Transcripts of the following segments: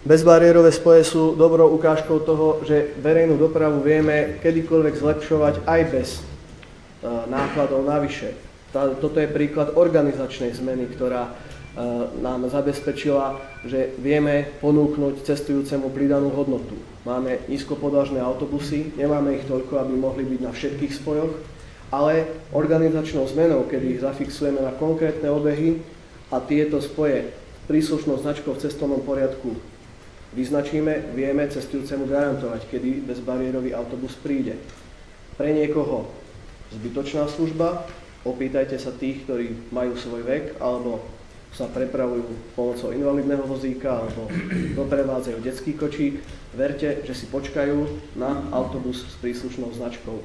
Bezbariérové spoje sú dobrou ukážkou toho, že verejnú dopravu vieme kedykoľvek zlepšovať aj bez nákladov navyše. Toto je príklad organizačnej zmeny, ktorá nám zabezpečila, že vieme ponúknuť cestujúcemu pridanú hodnotu. Máme nízkopodlažné autobusy, nemáme ich toľko, aby mohli byť na všetkých spojoch, ale organizačnou zmenou, kedy ich zafixujeme na konkrétne obehy a tieto spoje príslušnou značkou v cestovnom poriadku vyznačíme, vieme cestujúcemu garantovať, kedy bezbariérový autobus príde. Pre niekoho zbytočná služba, opýtajte sa tých, ktorí majú svoj vek alebo sa prepravujú pomocou invalidného vozíka alebo doprevádzajú detský kočík. Verte, že si počkajú na autobus s príslušnou značkou.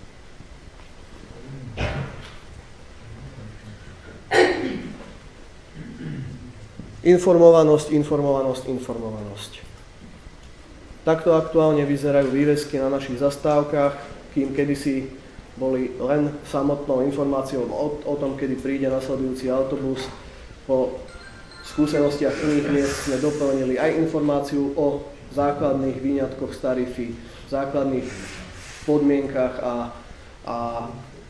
Informovanosť. Takto aktuálne vyzerajú vývesky na našich zastávkach, kým kedysi boli len samotnou informáciou o tom, kedy príde nasledujúci autobus. Po skúsenostiach iných miest sme doplnili aj informáciu o základných výňatkoch z tarify, základných podmienkach a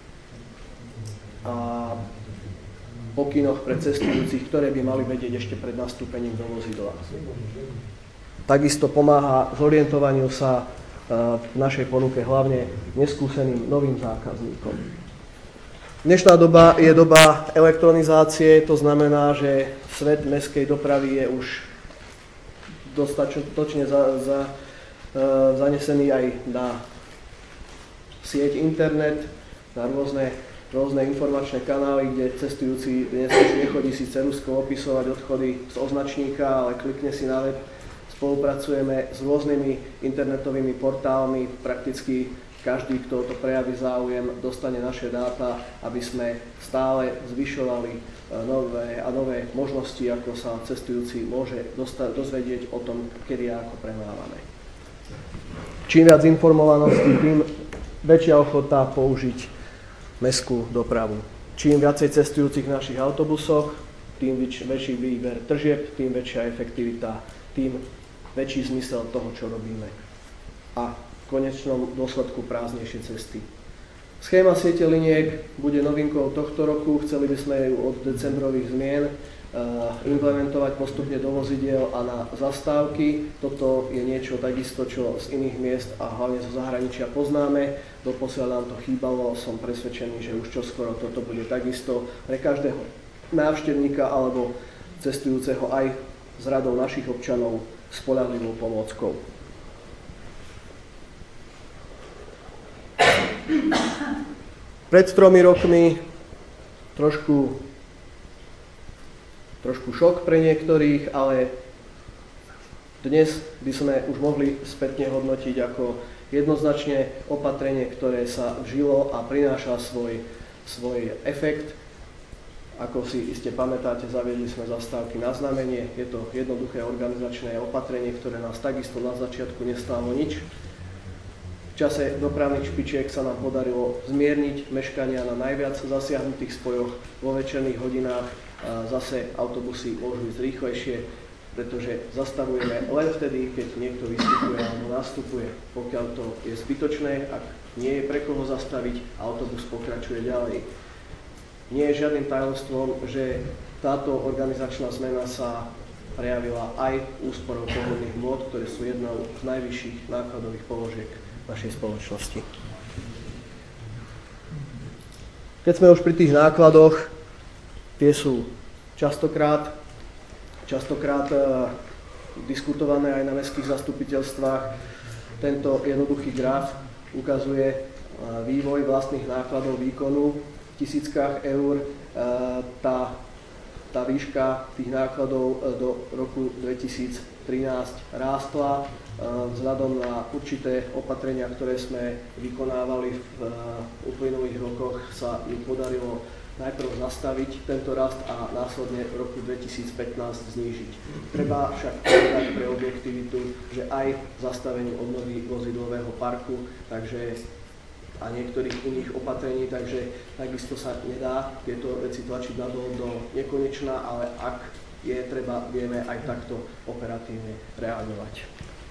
pokynoch pre cestujúcich, ktoré by mali vedieť ešte pred nastúpením do vozidla. Takisto pomáha zorientovaniu sa v našej ponuke hlavne neskúseným novým zákazníkom. Dnešná doba je doba elektronizácie, to znamená, že svet mestskej dopravy je už dostatočne zanesený aj na sieť internet, na rôzne informačné kanály, kde cestujúci dnes už nechodí síce ruskou opisovať odchody z označníka, ale klikne si na web. Spolupracujeme s rôznymi internetovými portálmi, prakticky každý, kto to prejaví záujem, dostane naše dáta, aby sme stále zvyšovali nové možnosti, ako sa cestujúci môže dozvedieť o tom, kedy a ako premávame. Čím viac informovanosti, tým väčšia ochota použiť mestskú dopravu. Čím viacej cestujúcich v našich autobusoch, tým väčší výber tržieb, tým väčšia efektivita, tým väčší zmysel toho, čo robíme. A v konečnom dôsledku prázdnejšie cesty. Schéma siete liniek bude novinkou tohto roku. Chceli by sme ju od decembrových zmien implementovať postupne do vozidiel a na zastávky. Toto je niečo takisto, čo z iných miest a hlavne zo zahraničia poznáme. Doposiaľ nám to chýbalo, som presvedčený, že už čoskoro toto bude takisto pre každého návštevníka alebo cestujúceho aj z radou našich občanov spoľahlivou pomôckou. Pred 3 rokmi trošku šok pre niektorých, ale dnes by sme už mohli spätne hodnotiť ako jednoznačne opatrenie, ktoré sa vžilo a prináša svoj efekt. Ako si iste pamätáte, zaviedli sme zastávky na znamenie. Je to jednoduché organizačné opatrenie, ktoré nás takisto na začiatku nestálo nič. V čase dopravných špičiek sa nám podarilo zmierniť meškania na najviac zasiahnutých spojoch. Vo večerných hodinách zase autobusy môžu ísť rýchlejšie, pretože zastavujeme len vtedy, keď niekto vystupuje alebo nastupuje. Pokiaľ to je zbytočné, ak nie je pre koho zastaviť, autobus pokračuje ďalej. Nie je žiadnym tajomstvom, že táto organizačná zmena sa prejavila aj úsporou pohodných hmôt, ktoré sú jednou z najvyšších nákladových položiek našej spoločnosti. Keď sme už pri tých nákladoch, tie sú častokrát diskutované aj na mestských zastupiteľstvách. Tento jednoduchý graf ukazuje vývoj vlastných nákladov výkonu v tisíckach eur. Tá výška tých nákladov do roku 2013 rástla vzhľadom na určité opatrenia, ktoré sme vykonávali v uplynulých rokoch, sa im podarilo najprv zastaviť tento rast a následne v roku 2015 znížiť. Treba však povedať pre objektivitu, že aj zastavenie obnovy vozidlového parku a niektorých iných opatrení, takže takisto sa nedá tieto veci tlačiť nadol do nekonečna, ale ak vieme aj takto operatívne reagovať.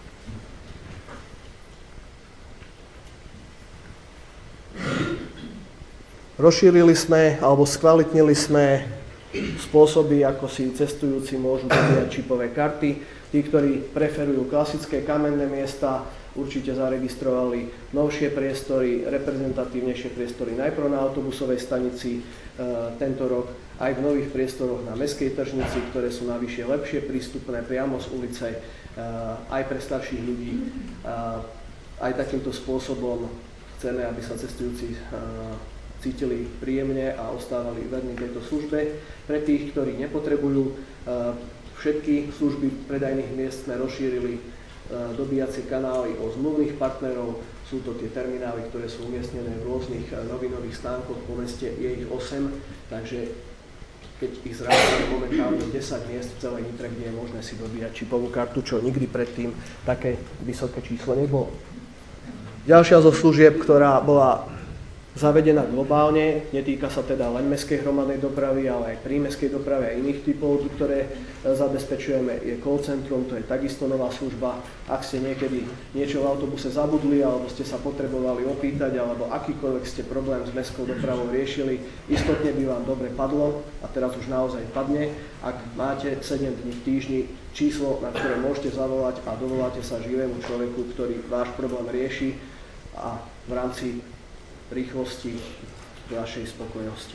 Rozšírili sme alebo skvalitnili sme spôsoby, ako si cestujúci môžu dobíjať čipové karty. Tí, ktorí preferujú klasické kamenné miesta, určite zaregistrovali novšie priestory, reprezentatívnejšie priestory najprv na autobusovej stanici tento rok, aj v nových priestoroch na mestskej tržnici, ktoré sú navyše lepšie prístupné priamo z ulice, aj pre starších ľudí. Aj takýmto spôsobom chceme, aby sa cestujúci cítili príjemne a ostávali verní tejto službe. Pre tých, ktorí nepotrebujú všetky služby predajných miest, sme rozšírili dobíjacie kanály o zmluvných partnerov. Sú to tie terminály, ktoré sú umiestnené v rôznych novinových stánkoch po meste, je ich 8, takže keď ich zrátame momentálne 10 miest v celej Nitre, kde je možné si dobíjať čipovú kartu, čo nikdy predtým také vysoké číslo nebolo. Ďalšia zo služieb, ktorá bola zavedená globálne, netýka sa teda len mestskej hromadnej dopravy, ale aj prímestskej dopravy a iných typov, ktoré zabezpečujeme, je call centrum, to je takisto nová služba. Ak ste niekedy niečo v autobuse zabudli, alebo ste sa potrebovali opýtať, alebo akýkoľvek ste problém s mestskou dopravou riešili, istotne by vám dobre padlo, a teraz už naozaj padne, ak máte 7 dní v týždni číslo, na ktoré môžete zavolať a dovoláte sa živému človeku, ktorý váš problém rieši a v rámci rýchlosti, vašej spokojnosti.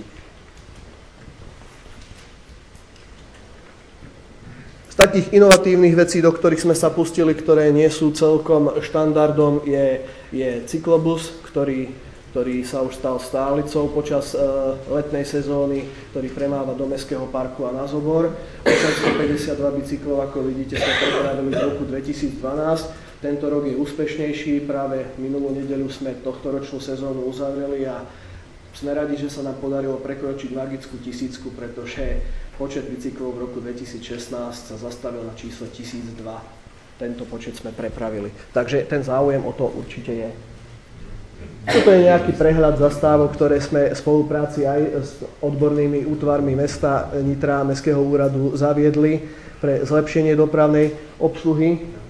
Z takých inovatívnych vecí, do ktorých sme sa pustili, ktoré nie sú celkom štandardom, je cyklobus, ktorý sa už stal stálicou počas letnej sezóny, ktorý premáva do Mestského parku a na Zobor. 852 bicyklov, ako vidíte, sme prepravili v roku 2012. Tento rok je úspešnejší, práve minulú nedeľu sme tohtoročnú sezónu uzavreli a sme radi, že sa nám podarilo prekročiť magickú 1000, pretože počet bicyklov v roku 2016 sa zastavil na čísle 1002. Tento počet sme prepravili. Takže ten záujem o to určite je. Toto je nejaký prehľad zastávok, ktoré sme v spolupráci aj s odbornými útvarmi mesta Nitra a Mestského úradu zaviedli pre zlepšenie dopravnej obsluhy.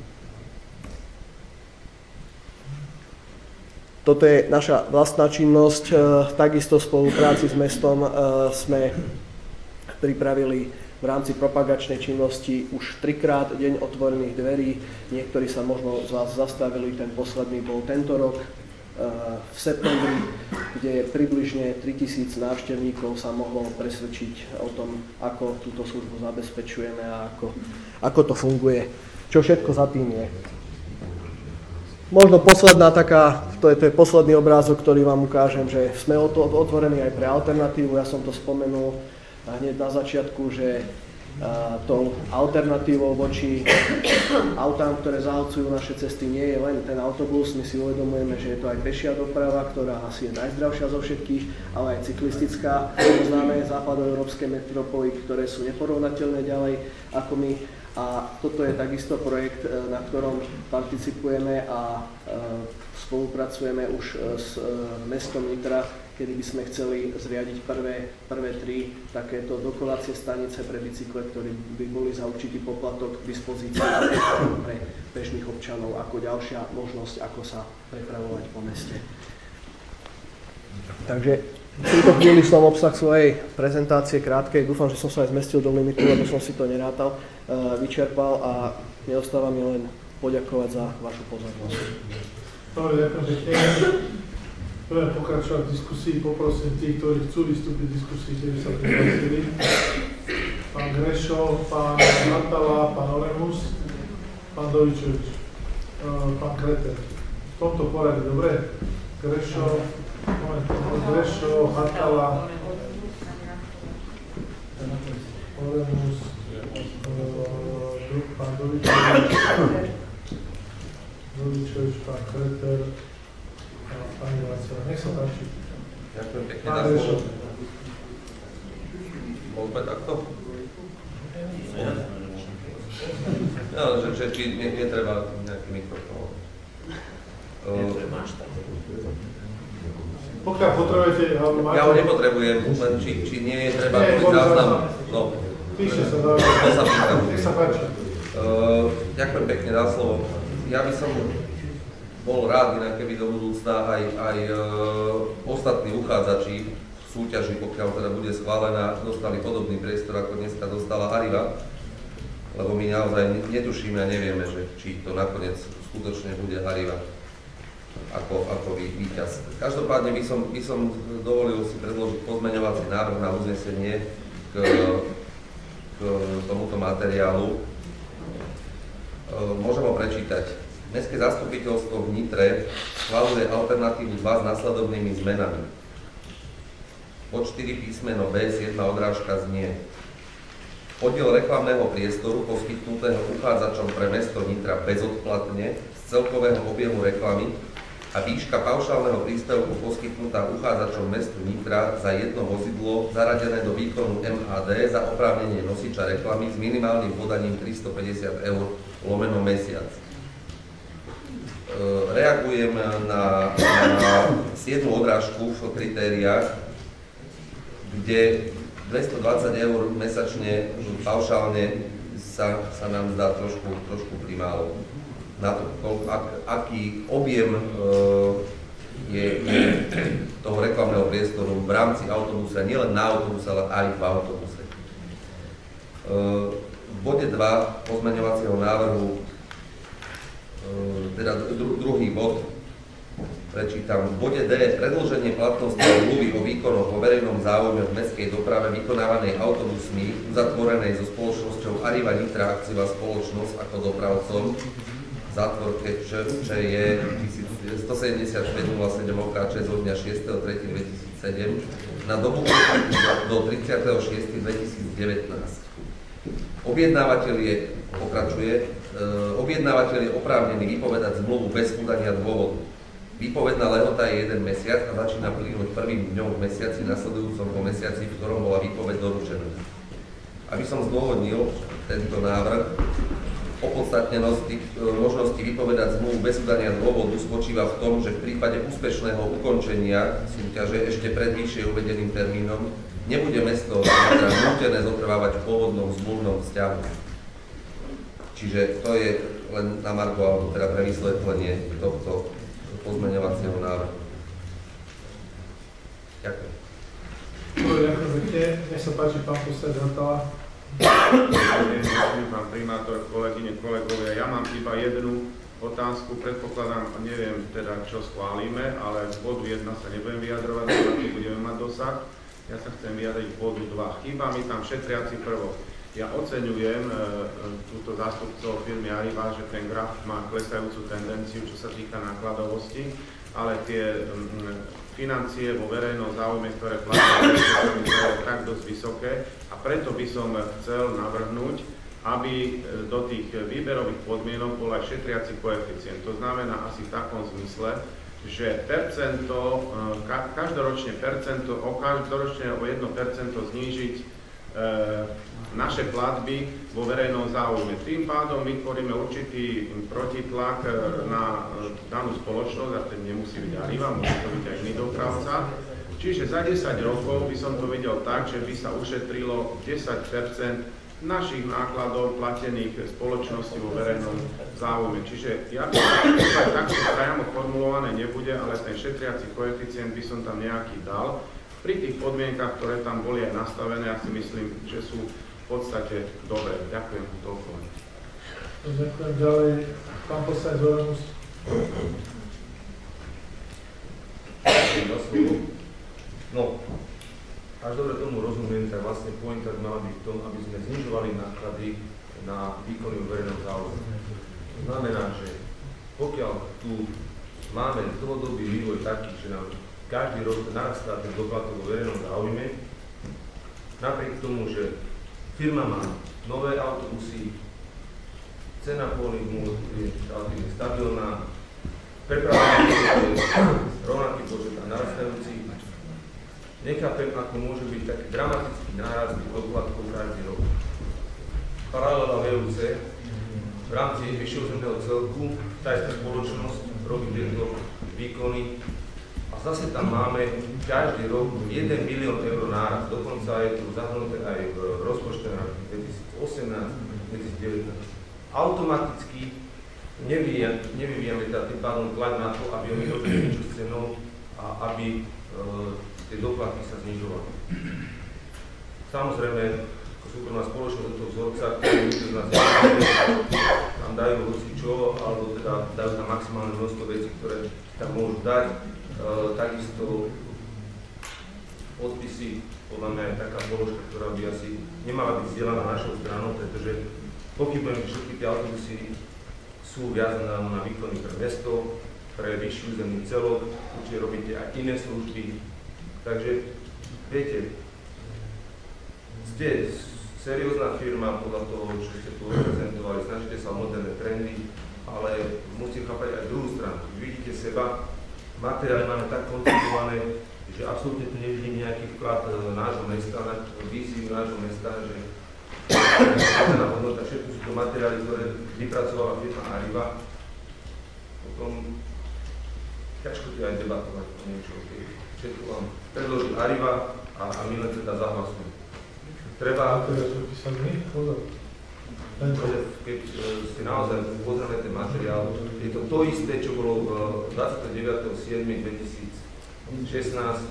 Toto je naša vlastná činnosť. Takisto v spolupráci s mestom sme pripravili v rámci propagačnej činnosti už 3-krát deň otvorených dverí. Niektorí sa možno z vás zastavili, ten posledný bol tento rok v septembri, kde približne 3000 návštevníkov sa mohlo presvedčiť o tom, ako túto službu zabezpečujeme a ako to funguje. Čo všetko za tým je. Možno posledná taká, to je posledný obrázok, ktorý vám ukážem, že sme otvorení aj pre alternatívu. Ja som to spomenul hneď na začiatku, že tou alternatívou voči autám, ktoré zahlcujú naše cesty, nie je len ten autobus. My si uvedomujeme, že je to aj pešia doprava, ktorá asi je najzdravšia zo všetkých, ale aj cyklistická. Poznáme západoeurópske metropoly, ktoré sú neporovnateľné ďalej ako my. A toto je takisto projekt, na ktorom participujeme a spolupracujeme už s mestom Nitra, kedy by sme chceli zriadiť prvé 3 takéto dokovacie stanice pre bicykle, ktoré by boli za určitý poplatok k dispozícii pre bežných občanov ako ďalšia možnosť, ako sa prepravovať po meste. Takže v tejto chvíli som obsah svojej prezentácie krátkej, dúfam, že som sa aj zmestil do limitu, lebo som si to nerátal, vyčerpal a neostáva mi len poďakovať za vašu pozornosť. Dobre, ďakujem pekne. Budeme pokračovať v diskusii, poprosím tých, ktorí chcú vystúpiť v diskusii, ktorí sa prihlásili. Pán Grešo, pán Natala, pán Oremus, pán Dovičovič, pán Kreter. V tomto poradí, dobre? Grešo, Hatala, Oremus, pán Dovičovič, pán Kreter a pani Vácela. Nech sa páči. Ďakujem pekne za slovo. Môžeme takto? No, že či netreba nejaký mikrofón. Pokiaľ potrebujete, ja ho nepotrebujem, len či nie je treba kvôli záznam. No, Píše sa, dáva. To sa pýtam. Nech sa páči. Ďakujem pekne za slovo. Ja by som bol rád, inak keby do budúcna aj ostatní uchádzači v súťaži, pokiaľ teda bude schválená, dostali podobný priestor, ako dneska dostala Arriva, lebo my naozaj netušíme a nevieme, že či to nakoniec skutočne bude Arriva ako víťaz. Každopádne by som dovolil si predložiť pozmeňovací návrh na uznesenie k tomuto materiálu. Môžem ho prečítať. Mestské zastupiteľstvo v Nitre schvaľuje alternatívu 2 s nasledovnými zmenami. Bod 4 písmeno B, 7 odrážka znie: Podiel reklamného priestoru poskytnutého uchádzačom pre mesto Nitra bezodplatne z celkového objemu reklamy a výška paušálneho príspevku poskytnutá uchádzačom mestu Nitra za jedno vozidlo zaradené do výkonu MHD za oprávnenie nosiča reklamy s minimálnym podaním 350 eur lomeno mesiac. Reagujem na 7. odrážku v kritériách, kde 220 eur mesačne paušálne sa nám zdá trošku primálo. Na to, aký objem je toho reklamného priestoru v rámci autobuse, nielen na autobuse, ale aj v autobuse. V bode 2 pozmeňovacieho návrhu, teda druhý bod, prečítam. V bode D predĺženie platnosti zmluvy o výkonoch vo verejnom záujme v mestskej doprave vykonávanej autobusmi uzatvorenej so spoločnosťou Arriva Nitra akciová spoločnosť ako dopravcom v zátvorke ČJ 175.07 OKČ zo dňa 6.3.2007 na dobu do 30.6.2019. Objednávateľ je oprávnený vypovedať zmluvu bez udania dôvodu. Výpovedná lehota je 1 mesiac a začína plynúť prvým dňom v mesiaci nasledujúcom po mesiaci, v ktorom bola výpoveď doručená. Aby som zdôvodnil tento návrh, opodstatnenosť možnosti vypovedať zmluvu bez udania dôvodu spočíva v tom, že v prípade úspešného ukončenia súťaže ešte pred vyššie uvedeným termínom nebude mesto nútené zotrvávať v pôvodnom zmluvnom vzťahu. Čiže to je len na margo, alebo teda pre vysvetlenie tohto pozmeňovacieho návrhu. Ďakujem. Ďakujem pekne. Nech sa páči, pán poslanec Hatala. Ďakujem, pán primátor, kolegyne, kolegovia. Ja mám iba jednu otázku. Predpokladám, neviem teda, čo schválime, ale z bodu 1 sa nebudem vyjadrovať, aký budeme mať dosah. Ja sa chcem vyjadriť k bodu 2. Chýba mi tam šetriaci prvok. Ja oceňujem túto zástupcov firmy Arriva, že ten graf má klesajúcu tendenciu, čo sa týka nákladovosti, ale tie financie vo verejnom záujme, ktoré platia, sú tak dosť vysoké a preto by som chcel navrhnúť, aby do tých výberových podmienok bol aj šetriaci koeficient. To znamená asi v takom zmysle, že každoročne o 1% znížiť naše platby vo verejnom záujme. Tým pádom vytvoríme určitý protitlak na danú spoločnosť, a ten nemusí byť Arriva, môže to byť aj iný dopravca. Čiže za 10 rokov by som to videl tak, že by sa ušetrilo 10% našich nákladov platených spoločností vo verejnom záujme. Čiže ja by som takto priamo formulované nebude, ale ten šetriaci koeficient by som tam nejaký dal. Pri tých podmienkach, ktoré tam boli aj nastavené, ja si myslím, že sú v podstate dobré. Ďakujem toľko. Ďakujem ďalej. Pán poslanec Zoranus. No, až dobre tomu rozumiem, tak vlastne pointa mala byť v tom, aby sme znižovali náklady na výkony verejného záujmu. To znamená, že pokiaľ tu máme dlhodobý vývoj taký, že nám každý rok narastá ten doplatok vo verejnom záujme, napriek tomu, že firma má nové autobusy, cena pôvodných je stabilná, preprava je rovnaký počet a narastajúci. Nechápem, ako môže byť taký dramatický nárast doplatkov každý rok. Paralela VUC v rámci vyššieho územného celku, tá istá spoločnosť robí tieto výkony a zase tam máme každý rok 1 milión eur náraz, dokonca je tu zahrnuté aj v rozpočte na 2018-2019. Automaticky nevyvíjame tým pádom tlak na to, aby oni robili niečo s cenou a aby tie doplatky sa znižovali. Samozrejme, ako súkromná spoločnosť do toho vzorca, ktorý nikto z nás tam dajú hocičo, alebo teda dajú tam maximálne množstvo vecí, ktoré tam môžu dať. Takisto odpisy, podľa mňa je taká položka, ktorá by asi nemala byť zdieľaná našou stranou, pretože pochybujem, že všetky tie autobusy sú viazané na výkony pre mesto, pre vyšší územný celok, určite robíte aj iné služby. Takže, viete, ste seriózna firma podľa toho, čo ste tu prezentovali, snažíte sa o moderné trendy, ale musíte chápať aj druhú stranu. Vidíte seba, materiály máme tak koncipované, že absolútne tu nevidím nejaký vklad nášho mesta, na víziu nášho mesta, že hodnota, všetko sú to materiály, ktoré vypracovala firma Arriva. Potom ťažko tu aj debatovať o niečo. Všetko vám predloží Arriva a my len teda zahlasujeme. Treba... Keď si naozaj pozrieme ten materiál, je to to isté, čo bolo 29.7.2016.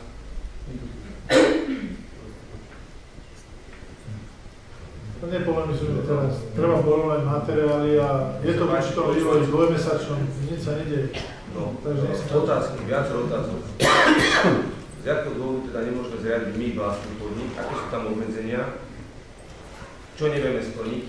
Nepolemizujeme teraz. Treba porovnať materiály a je to v určitom vývoji dvojmesačnom, nič sa nedieje. No, otázky, viacero otázok. Z jakého dôvodu teda nemôžeme zriadiť my vlastný podnik, aké sú tam obmedzenia, čo nevieme splniť.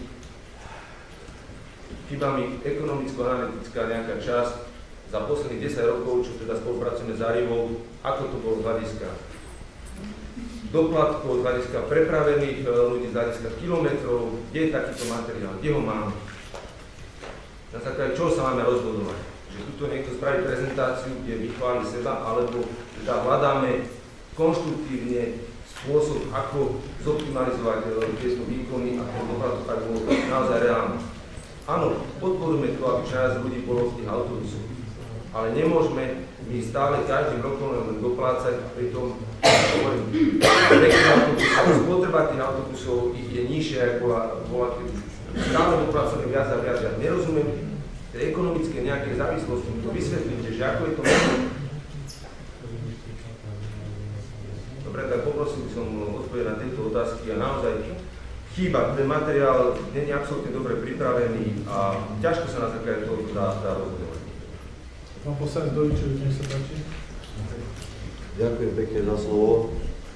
Chýba mi ekonomicko-analytická nejaká časť za posledných 10 rokov, čo teda spolupracujeme s Arrivou, ako to bolo z hľadiska doplatkov, z hľadiska prepravených ľudí, z hľadiska kilometrov, kde je takýto materiál, kde ho máme. Na základe čoho sa máme rozhodovať? Že tuto niekto spraví prezentáciu, kde vychváli seba, alebo teda hľadáme konštruktívne spôsob, ako zoptimalizovať tieto výkony a ten doplatok, ak bol naozaj reálny. Áno, podporujeme to, aby čas ľudí bolo v tých autobusoch, ale nemôžeme my stále každým rokom len doplácať a pritom spotreba tých autobusov je nižšia, ako bola keď stále doplácame viac a viac. Ja nerozumiem tej ekonomické nejakej závislosti, to vysvetlíte, že ako je to možné. Dobre, tak poprosím som odpovedať na tieto otázky a naozaj chýba, ten materiál nie je absolútne dobre pripravený a ťažko sa na základe toho dá rozhodovať. Pán poslanec Doličovič, nech sa páči. Ďakujem pekne za slovo.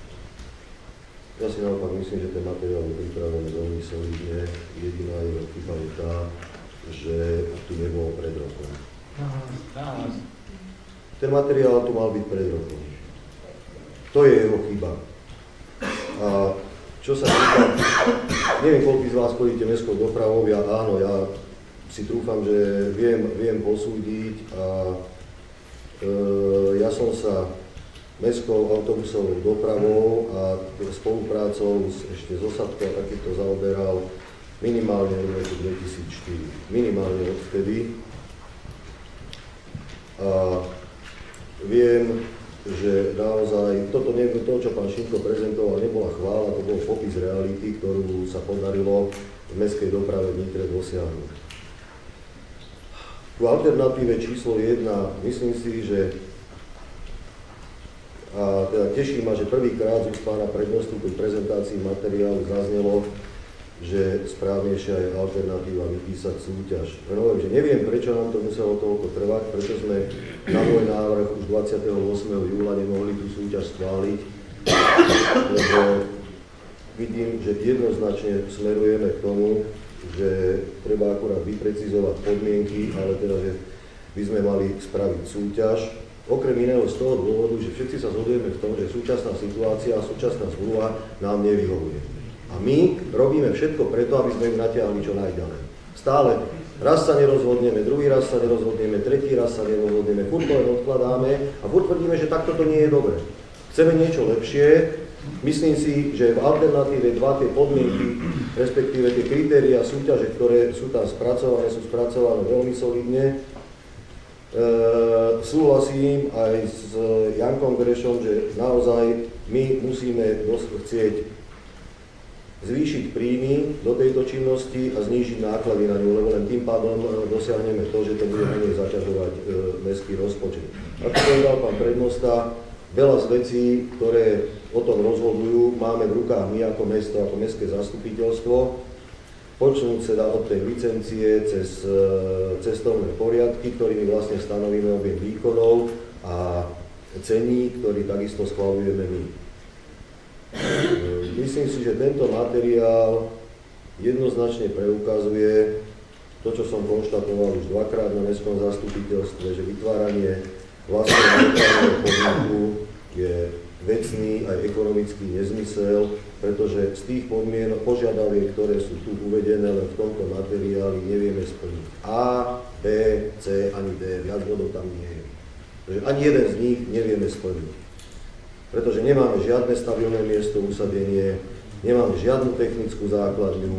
Ja si naopak myslím, že ten materiál je pripravený veľmi solidne. Jediná jeho chyba je tá, že tu nebolo pred rokom. Ten materiál tu mal byť pred rokom. To je jeho chyba. A čo sa týka, neviem, koľko z vás chodíte mestskou dopravou, ja áno, ja si trúfam, že viem posúdiť a ja som sa mestskou autobusovou dopravou a spoluprácou ešte s Osadkou a takýchto zaoberal minimálne v roku 2004. Minimálne odvtedy. A viem, že naozaj to, čo pán Šimko prezentoval, nebola chvála, to bol popis reality, ktorú sa podarilo v mestskej doprave v Nitre dosiahnuť. V alternatíve číslo 1 myslím si, že a teda teší ma, že prvýkrát z úst pána prednostu pri prezentácii materiálu zaznelo, že správnejšia je alternatíva vypísať súťaž. Hovorím, že neviem, prečo nám to muselo toľko trvať, prečo sme na môj návrh už 28. júla nemohli tú súťaž schváliť, lebo vidím, že jednoznačne smerujeme k tomu, že treba akurát vyprecizovať podmienky, ale teda, že by sme mali spraviť súťaž. Okrem iného z toho dôvodu, že všetci sa zhodujeme v tom, že súčasná situácia a súčasná zmluva nám nevyhovuje. A my robíme všetko preto, aby sme ju natiahli čo najďalej. Stále raz sa nerozhodneme, druhý raz sa nerozhodneme, tretí raz sa nerozhodneme, furt to len odkladáme a furt tvrdíme, že takto to nie je dobre. Chceme niečo lepšie, myslím si, že v alternatíve tie podmienky, respektíve tie kritériá súťaže, ktoré sú tam spracované, sú spracované veľmi solidne. súhlasím aj s Jankom Grešom, že naozaj my musíme chcieť zvýšiť príjmy do tejto činnosti a znížiť náklady na ňu, lebo len tým pádom dosiahneme to, že to bude menej zaťažovať mestský rozpočet. Ako povedal pán prednosta, veľa z vecí, ktoré o tom rozhodujú, máme v rukách my ako mesto, ako mestské zastupiteľstvo. Počnúť sa od tej licencie cez cestovné poriadky, ktorými vlastne stanovíme objem výkonov a cení, ktorý takisto schvaľujeme my. Myslím si, že tento materiál jednoznačne preukazuje to, čo som konštatoval už dvakrát na mestskom zastupiteľstve, že vytváranie vlastného dopravného podniku je vecný aj ekonomický nezmysel, pretože z tých požiadaviek, ktoré sú tu uvedené len v tomto materiáli, nevieme splniť A, B, C, ani D, viac bodov tam nie je. Takže ani jeden z nich nevieme splniť. Pretože nemáme žiadne stabilné miesto usadenie, nemáme žiadnu technickú základňu,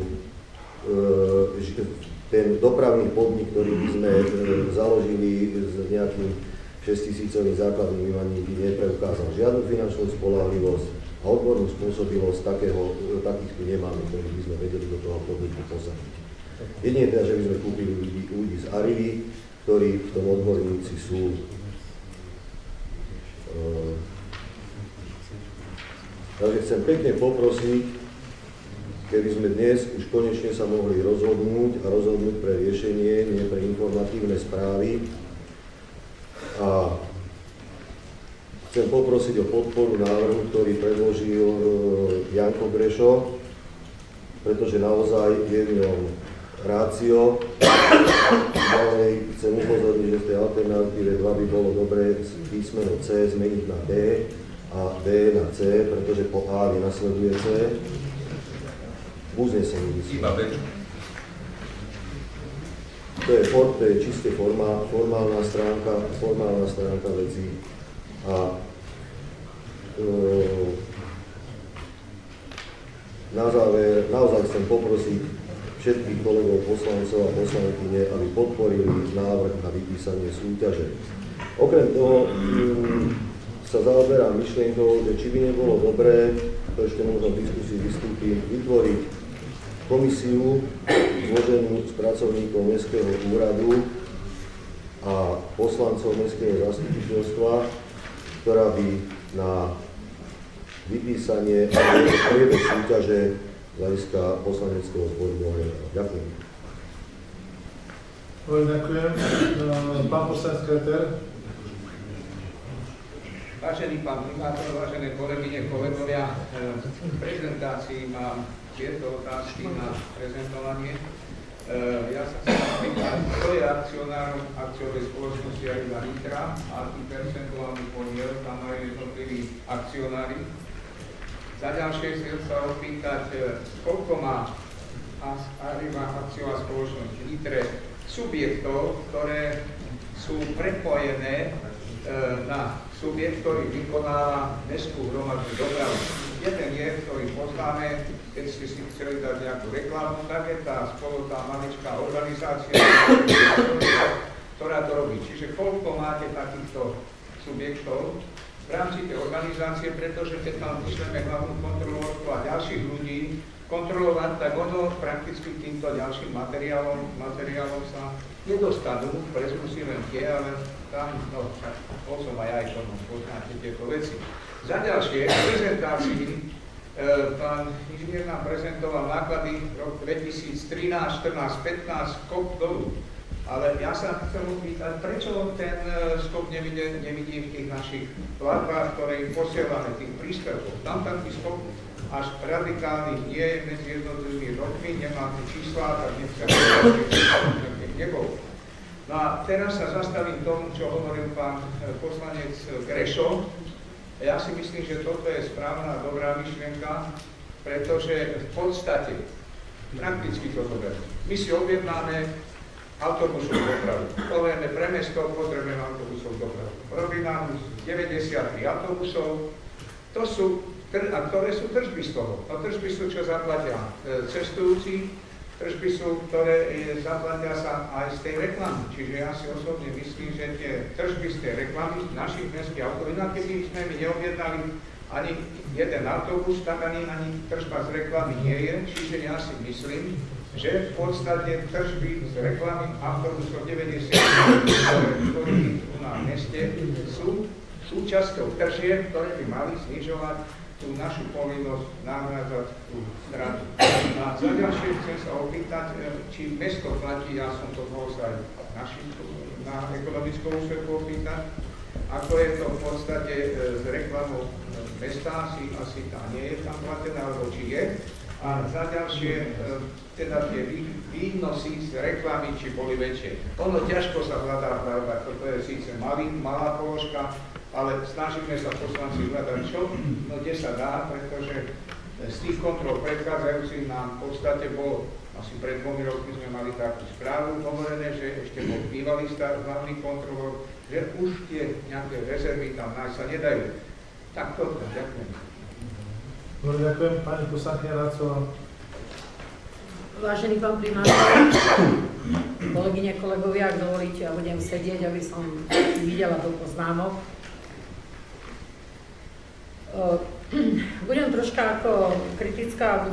ten dopravný podnik, ktorý by sme založili s nejakým 6-tisícovým základným imaním, by nepreukázal žiadnu finančnú spoľahlivosť a odbornú spôsobilosť takých tu nemáme, ktorí by sme vedeli do toho podniku posadiť. Jedine teda, že by sme kúpili ľudí z Arrivy, ktorí v tom odborníci sú. Takže chcem pekne poprosiť, keby sme dnes už konečne sa mohli rozhodnúť a rozhodnúť pre riešenie, nie pre informatívne správy. A chcem poprosiť o podporu návrhu, ktorý predložil Janko Grešo, pretože naozaj je v ňom rácio. Ďalej chcem upozorniť, že v tej alternatíve 2 by bolo dobré písmeno C zmeniť na D a D na C, pretože po A nenasleduje C. Uznesenie myslím. Iba B. To je čiste formálna stránka vecí. A na záver naozaj chcem poprosiť všetkých kolegov poslancov a poslankyne, aby podporili návrh na vypísanie súťaže. Okrem toho sa zaoberám myšlienkou, že či by nebolo dobré, to ešte možno v diskusii vystúpim, vytvoriť komisiu zloženú z pracovníkov Mestského úradu a poslancov Mestského zastupiteľstva, ktorá by na vypísanie a priebeh súťaže z hľadiska poslaneckého zboru mohla. Ďakujem. Ďakujem. Pán poslanec Kreter. Vážený pán primátor, vážené kolegyne, kolegovia, v prezentácii mám tieto otázky na prezentovanie. Ja sa chcem spýtať, kto je akcionárom akciovej spoločnosti Arriva Nitra, aký percentuálny podiel tam majú jednotliví akcionári. Za ďalšie chcem sa opýtať, koľko má Arriva akciová spoločnosť v Nitre subjektov, ktoré sú prepojené na subjekt, ktorý vykonáva mestskú hromadnú dopravu. Jeden je, ktorý poznáme, keď ste si chceli dať nejakú reklamu, tak je tá spoločná maličká organizácia, ktorá to robí. Čiže koľko máte takýchto subjektov v rámci tej organizácie, pretože keď tam vyšleme hlavnú kontrolórku a ďalších ľudí kontrolovať, tak ono prakticky týmto ďalším materiálom sa nedostanú, prezmusí len tie, ale tam, no, bol som aj tomu, poznáte tieto veci. Za ďalšie, v prezentácii pán inžinier nám prezentoval náklady rok 2013, 14, 15, skok dolu. Ale ja sa chcem opýtať, prečo ten skok nevidí v tých našich platbách, ktoré im posielame, tých príspevkov. Tam taký skok až radikálny nie je medzi jednotlivými rokmi, nemáte čísla, tak nechcem nebol. No a teraz sa zastavím tomu, čo hovoril pán poslanec Grešo. Ja si myslím, že toto je správna, dobrá myšlienka, pretože v podstate, prakticky to zoberiem. My si objednáme autobusovú dopravu. Povieme pre mesto, potrebujeme autobusovú dopravu. Robí nám 93 autobusov, ktoré sú tržby z toho. No tržby sú, čo zaplatia cestujúci, tržby sú, ktoré zaplatia sa aj z tej reklamy. Čiže ja si osobne myslím, že tie tržby z tej reklamy našich mestských autobusov, keby sme my neobjednali ani jeden autobus, tak ani tržba z reklamy nie je. Čiže ja si myslím, že v podstate tržby z reklamy autobusov 90, ktoré u nás v meste sú súčasťou tržieb, ktoré by mali znižovať tú našu povinnosť nahrádzať tú stratu. A za ďalšie chcem sa opýtať, či mesto platí, ja som to mohol sa aj na ekonomickom úseku opýtať, ako je to v podstate s reklamou mesta, asi tá nie je tam platená, alebo či je. A za ďalšie, teda tie výnosy z reklamy, či boli väčšie. Ono ťažko sa hľadá pravda, toto je síce malá položka, ale snažíme sa poslanci hľadať čo, no kde sa dá, pretože z tých kontrol predchádzajúcich nám v podstate bolo, asi pred 2 rokmi sme mali takú správu hovorené, že ešte bol bývalý hlavný kontrolor, že už tie nejaké rezervy tam nájsť sa nedajú. Tak toto, ďakujem. Dobre, ďakujem. Pani poslankyňa Racová. Vážený pán primátor, kolegyne, kolegovia, ak dovolíte, ja budem sedieť, aby som videla do poznámok. Budem troška ako kritická,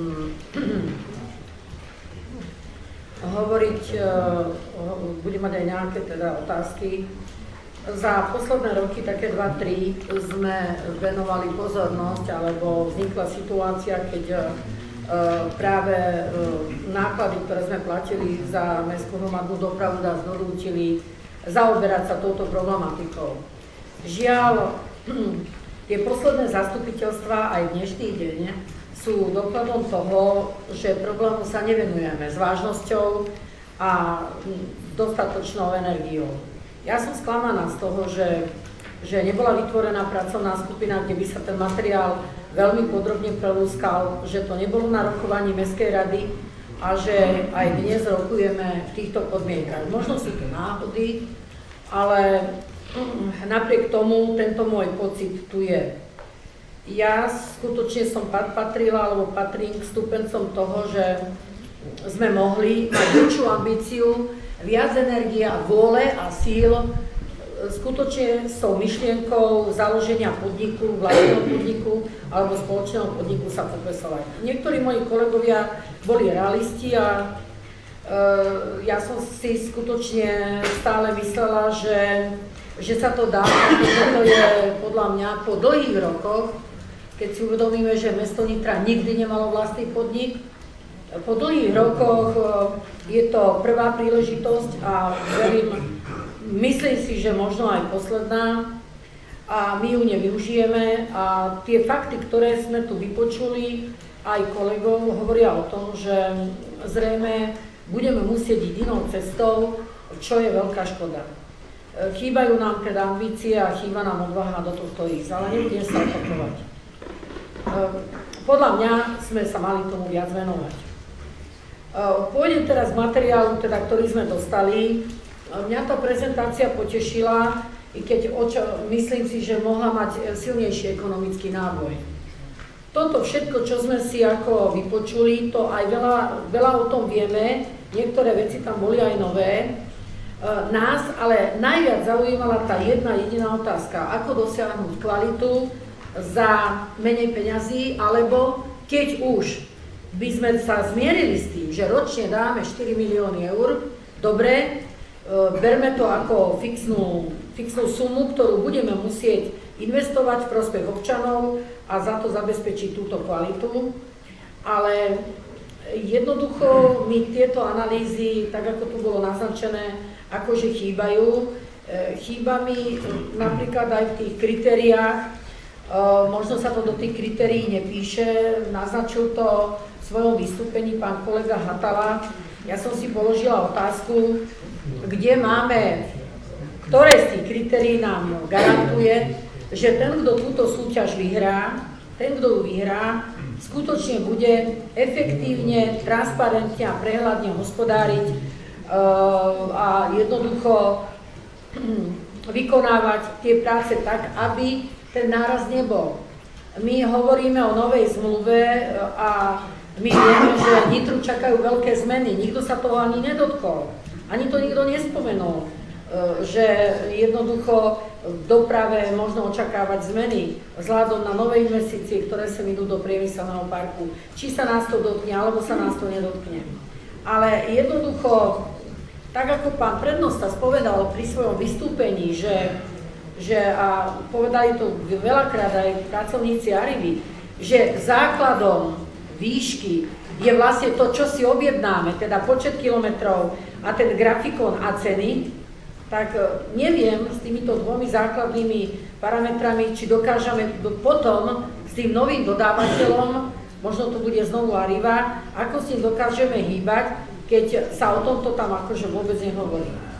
budem mať aj nejaké teda otázky. Za posledné roky, také 2-3, sme venovali pozornosť, alebo vznikla situácia, keď práve náklady, ktoré sme platili za mestskú hromadnú dopravu, nás donútili zaoberať sa touto problematikou. Žiaľ, tie posledné zastupiteľstvá aj v dnešný deň sú dokladom toho, že problému sa nevenujeme s vážnosťou a dostatočnou energiou. Ja som sklamaná z toho, že nebola vytvorená pracovná skupina, kde by sa ten materiál veľmi podrobne prelúskal, že to nebolo na rokovaní Mestskej rady a že aj dnes rokujeme v týchto podmienkach. Možno sú to náhody, ale napriek tomu tento môj pocit tu je. Ja skutočne som patrila, alebo patrím k stupencom toho, že sme mohli mať väčšiu ambíciu, viac energie a vôle a síl skutočne s tou myšlienkou založenia podniku, vlastného podniku alebo spoločného podniku sa popesovať. Niektorí moji kolegovia boli realisti a ja som si skutočne stále myslela, že sa to dá, pretože to je podľa mňa po dlhých rokoch, keď si uvedomíme, že mesto Nitra nikdy nemalo vlastný podnik. Po dlhých rokoch je to prvá príležitosť a myslím si, že možno aj posledná a my ju nevyužijeme a tie fakty, ktoré sme tu vypočuli aj kolegov, hovoria o tom, že zrejme budeme musieť ísť inou cestou, čo je veľká škoda. Chýbajú nám teda ambície a chýba nám odvaha do tohto ísť, ale nebudem sa opakovať. Podľa mňa sme sa mali tomu viac venovať. Pôjdem teraz k materiálu, ktorý sme dostali. Mňa tá prezentácia potešila, i keď myslím si, že mohla mať silnejší ekonomický náboj. Toto všetko, čo sme si ako vypočuli, to aj veľa o tom vieme, niektoré veci tam boli aj nové. Nás ale najviac zaujímala tá jedna jediná otázka, ako dosiahnuť kvalitu za menej peňazí, alebo keď už by sme sa zmierili s tým, že ročne dáme 4 milióny eur, dobre, berme to ako fixnú sumu, ktorú budeme musieť investovať v prospech občanov a za to zabezpečiť túto kvalitu, ale jednoducho mi tieto analýzy, tak ako tu bolo naznačené, akože chýbajú. Chýba mi napríklad aj v tých kritériách, možno sa to do tých kritérií nepíše, naznačil to v svojom vystúpení pán kolega Hatala. Ja som si položila otázku, kde máme, ktoré z tých kritérií nám garantuje, že ten, kto túto súťaž vyhrá, ten, kto ju vyhrá, skutočne bude efektívne, transparentne a prehľadne hospodáriť a jednoducho vykonávať tie práce tak, aby ten náraz nebol. My hovoríme o novej zmluve a My vieme, že Nitru čakajú veľké zmeny, nikto sa toho ani nedotkol, ani to nikto nespomenul, že jednoducho v doprave možno očakávať zmeny vzhľadom na nové investície, ktoré sa idú do priemyselného parku, či sa nás to dotkne, alebo sa nás to nedotkne. Ale jednoducho, tak ako pán prednosta spovedal pri svojom vystúpení, že a povedali to veľakrát aj pracovníci Arrivy, že základom výšky je vlastne to, čo si objednáme, teda počet kilometrov a ten grafikón a ceny, tak neviem s týmito dvomi základnými parametrami, či dokážeme potom s tým novým dodávateľom, možno to bude znovu Arriva, ako s ním dokážeme hýbať, keď sa o tomto tam akože vôbec nehovorí.